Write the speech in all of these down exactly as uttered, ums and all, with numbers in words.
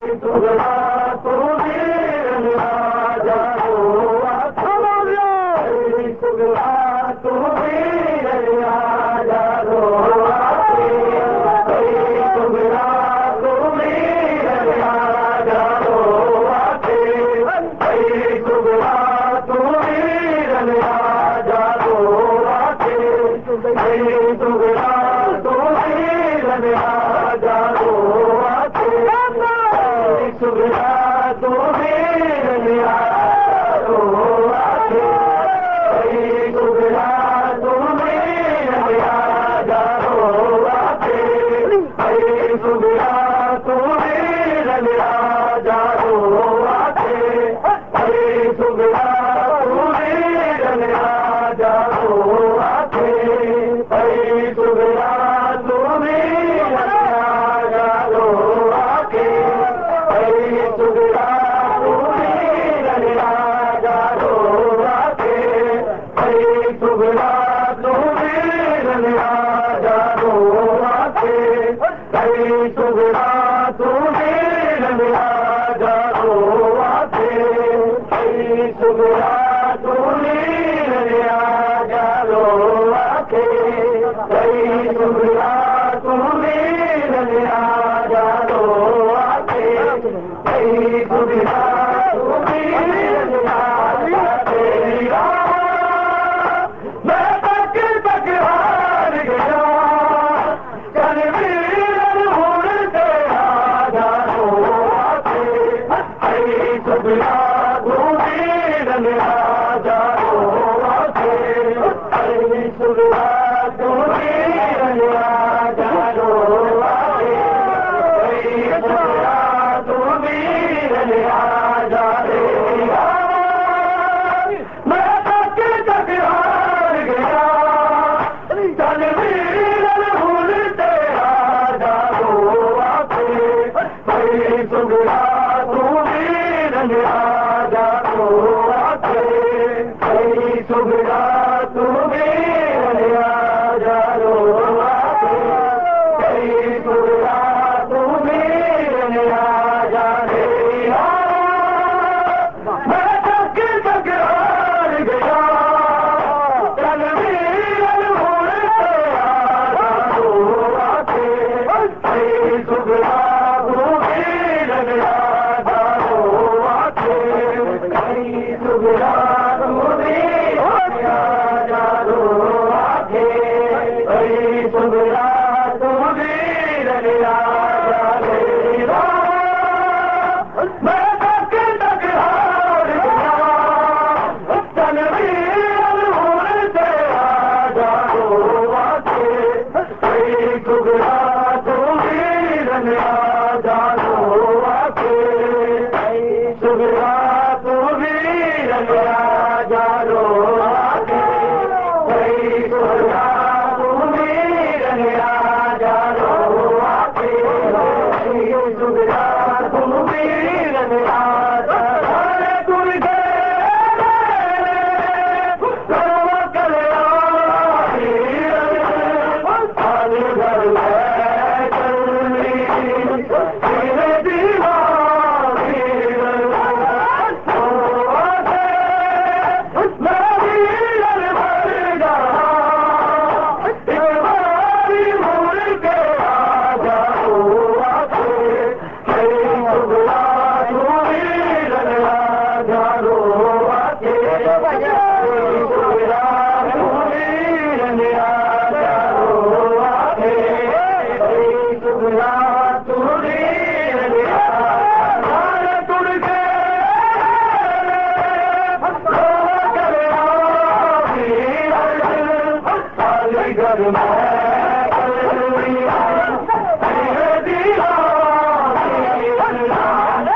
Hallelujah.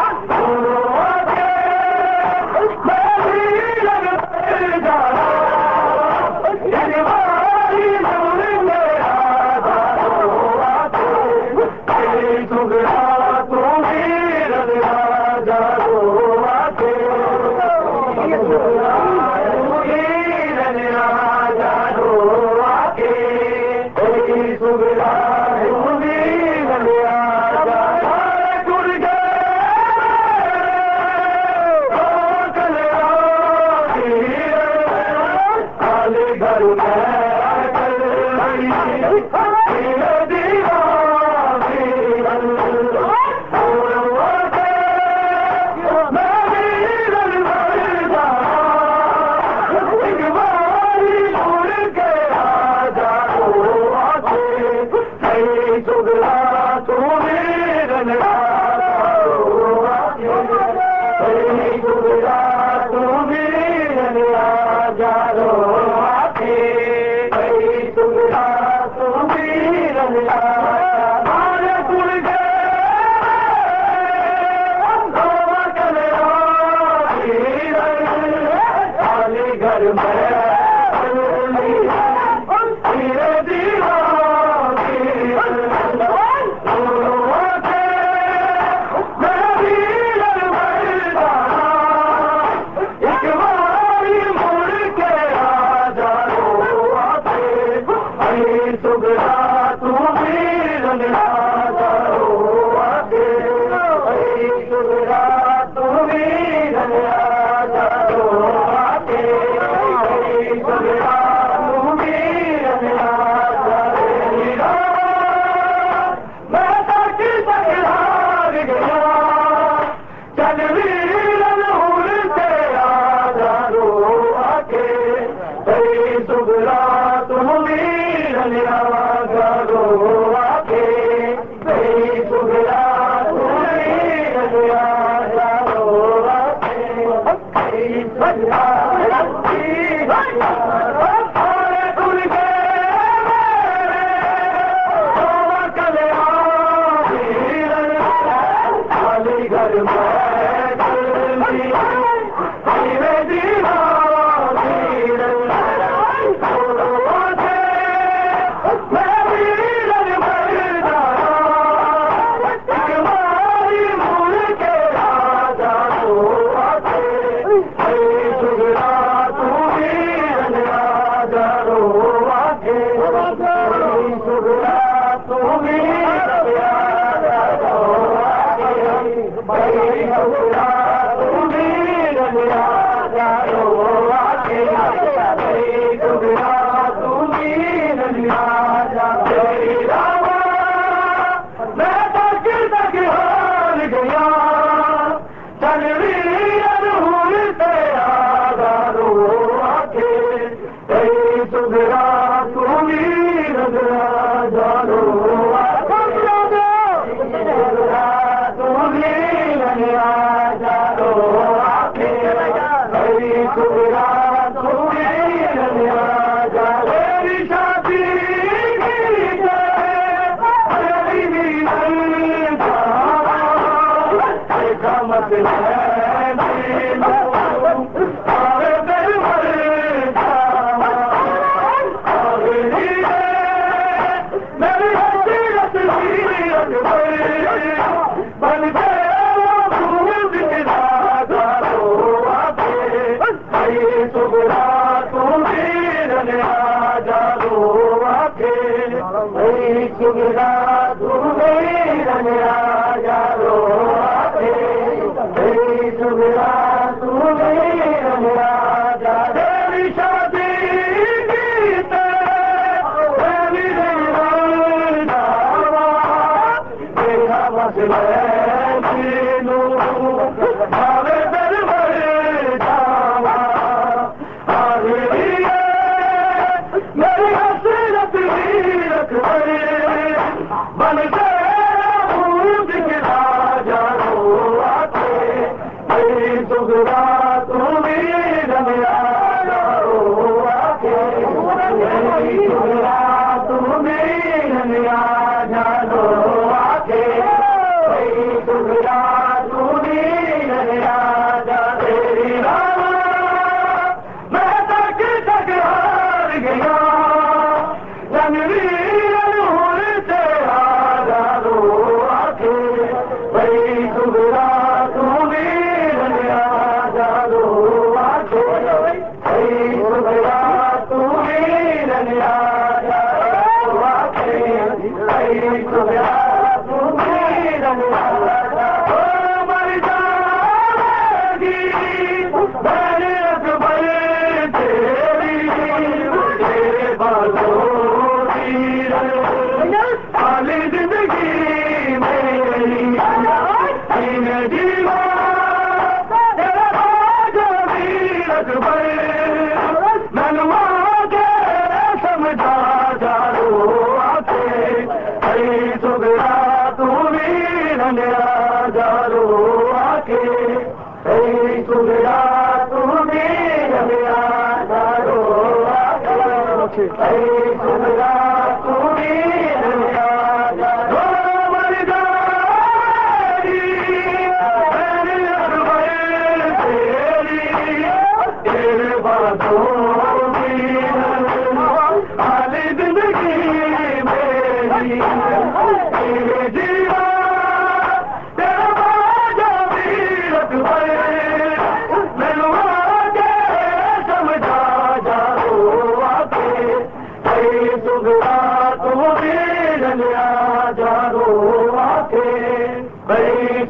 तू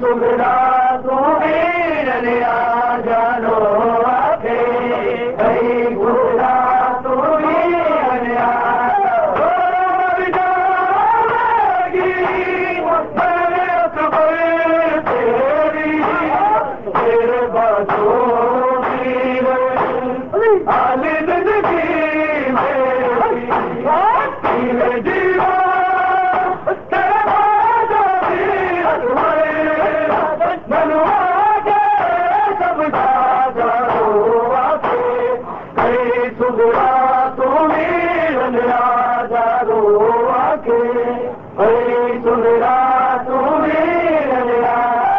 सुगरा तुम्हें लिया जानो आखे कई गुरा तुम्हें लिया तेरी तेरे बातों आली जिंदगी मेरी जीवा तेरा बाजा मनवा के समझा जाओ आके कई सुगरा तुम्हें लिया जाओ आके कई सुगरा तुम्हें लिया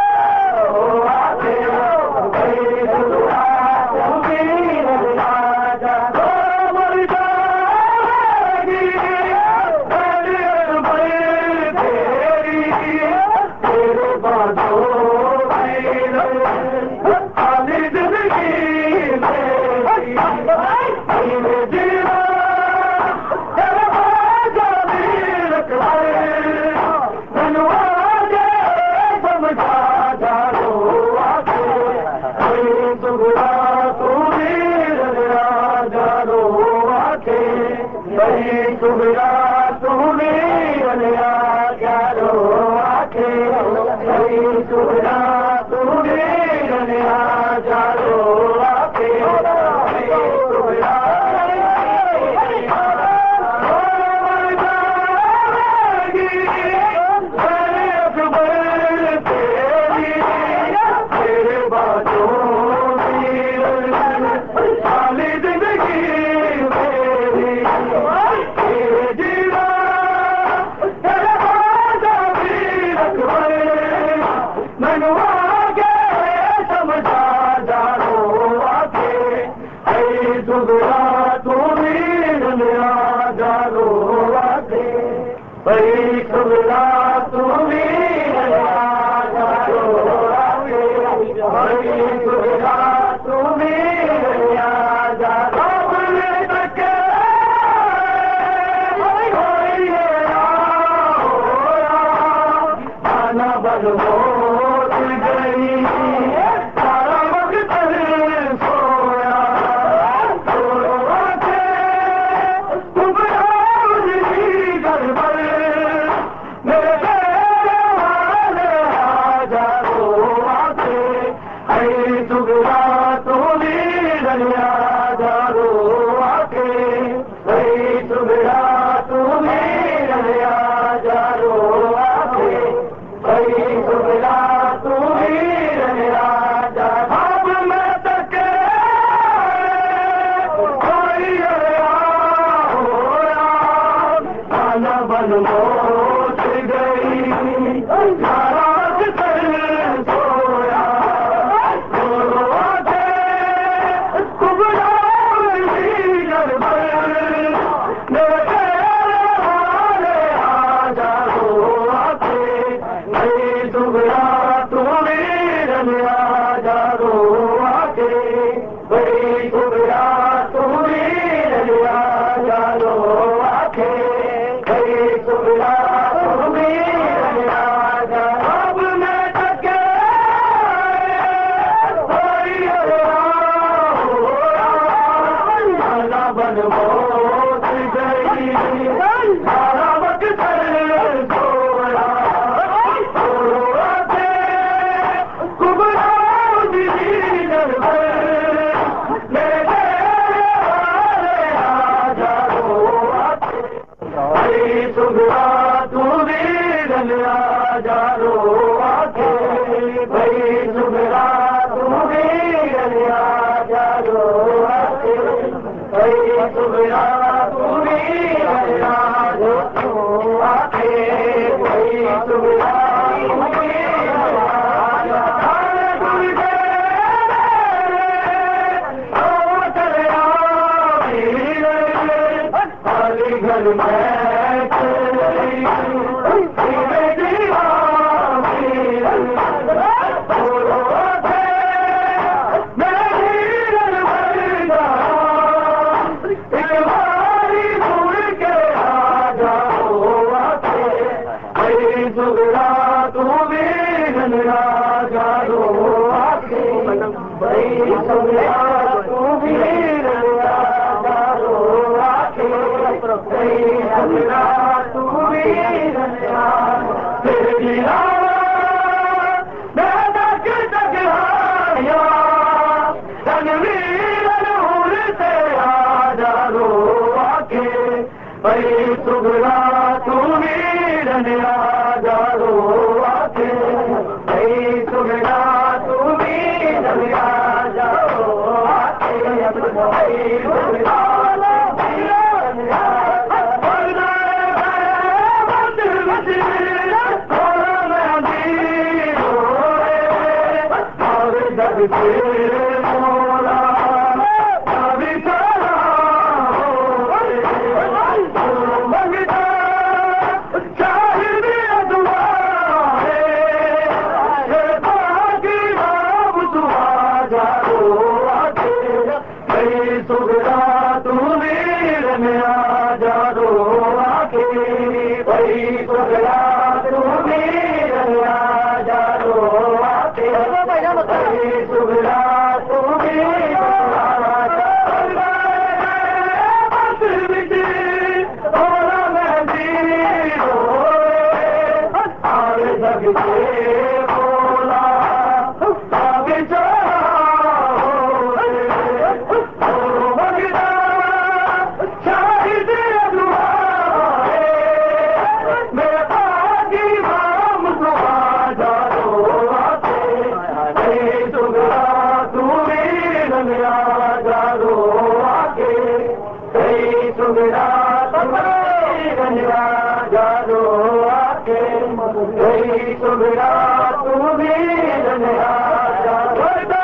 सुगरा तुम्हें लिया जानो आखे कई सुगरा तुम्हें लिया जानो आखे सुगरा तेरे बातों साली जिंदगी सुगरा तुम्हें लिया जानो आखे कई सुगरा तुम्हें लिया जानो आखे कई सुगरा तुम्हें लिया जानो तके आना बन मोट गई सारा वक्त सोया सुगरा तुम्हें लिया जानो आखे कई सुगरा तुम्हें लिया जानो आखे कई सुगरा तुम्हें लिया जानो मैं तक कोई आना बन मोट गई सारा सुगरा तुम्हें लिया जानो आखे कई सुगरा तुम्हें लिया जानो आखे कई सुगरा तुम्हें लिया जानो अब मैं तके आना बन मोट गई सारा वक्त सुगरा तुम्हें लिया जानो आखे कई सुगरा तुम्हें लिया जानो आखे कई सुगरा तुम्हें लिया जानो आखे कई सुगरा घर में सुगरा तुम्हें जारो आके भई सुगरा तू वीर जारो आके भई सुगरा तू वीर फिर गिरा मैं तक तक आया तनवीर नूर से आ जारो आके भई सुगरा तू वीर आ जारो आके भई सुगरा तू वीर आ जारो आके भई सुगरा मोला अभी चला मंगता चाहिए दुआ है बाकी हम दुआ जाओ आके भई सुगरा तू वीर में आ जाओ आके भई सुगरा तू वीर में आ जाओ आके भई सुगरा तू वीर बोला अभी चाहिए दुआ मेरे बाकी हम दुआ जाओ आके भई सुगरा तू वीर में आ जाओ आके भई सुगरा तू वीर में आ जाओ आके भई सुगरा तू वीर में आ जाओ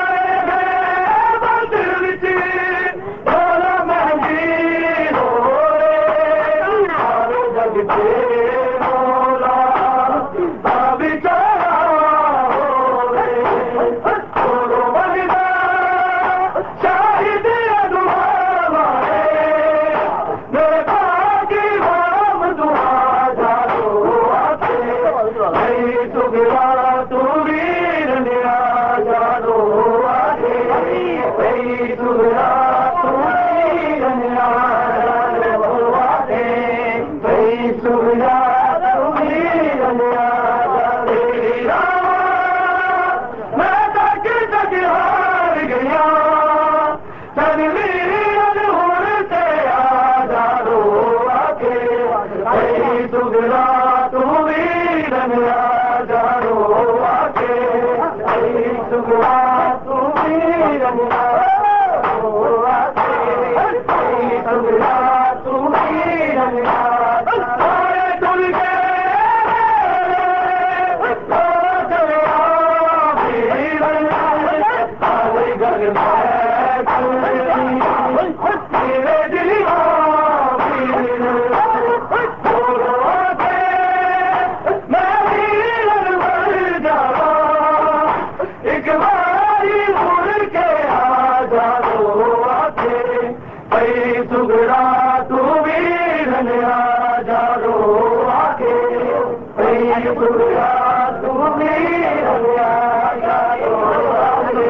सुगरा तू वीर आ जाओ आके भई सुगरा तू वीर आ जाओ आके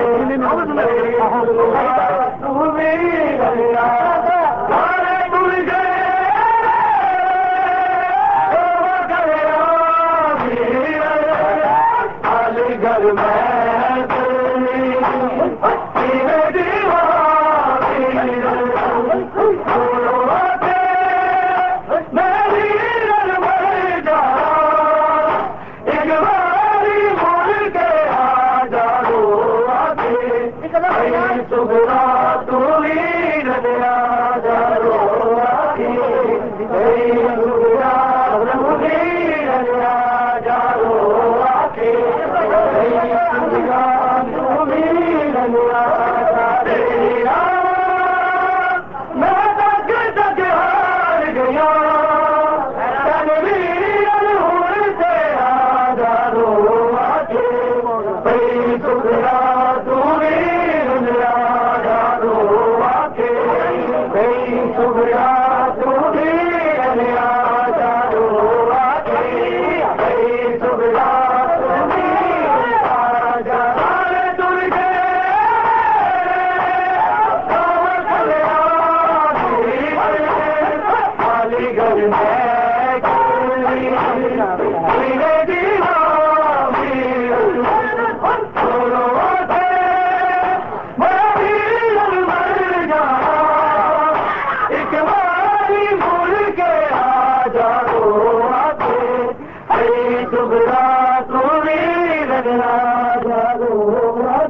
तू वीर आ सारे भूल गए घर में सुगरा तू वीर आ जाओ आके भई सुगरा तू वीर आ जाओ आके भई सुगरा तू वीर आ जाओ मैं तक तक हार गया तनवीर नूर से आ जाओ आके भई सुगरा तू वीर आ जाओ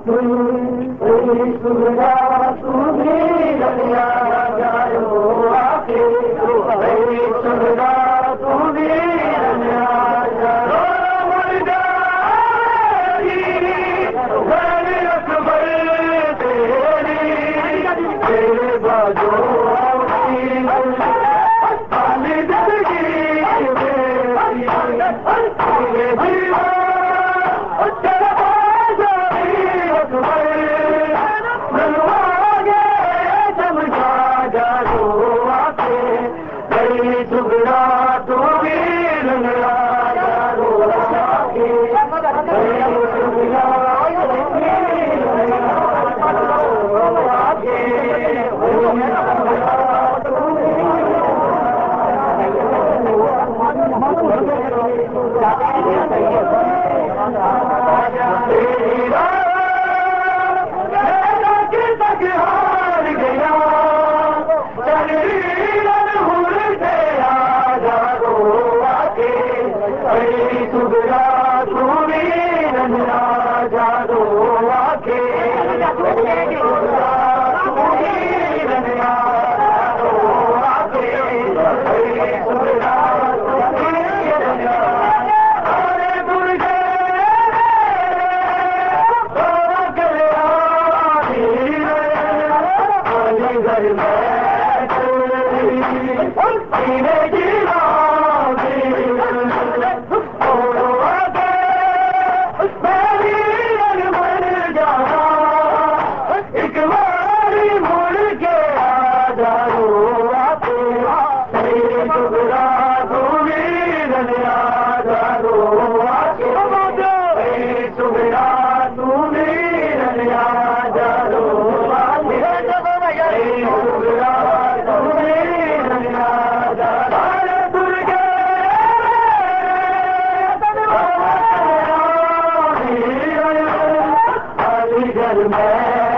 मैं